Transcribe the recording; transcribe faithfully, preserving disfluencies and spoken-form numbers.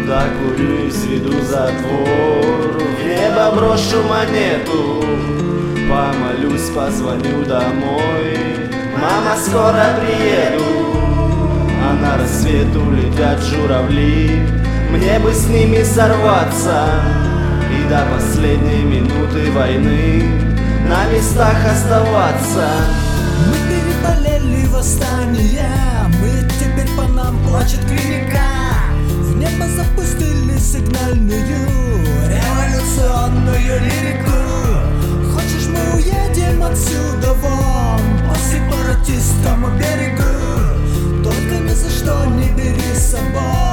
докурю и сведу затвор. В небо брошу монету, помолюсь, позвоню домой. Мама, скоро приеду, а на рассвет улетят журавли. Мне бы с ними сорваться и до последней минуты войны на местах оставаться. Мы переболели восстание, мы теперь по нам плачет клиника. В небо запустили сигнальную революционную лирику. Хочешь, мы уедем отсюда вон по сепаратистскому берегу? Только ни за что не бери с собой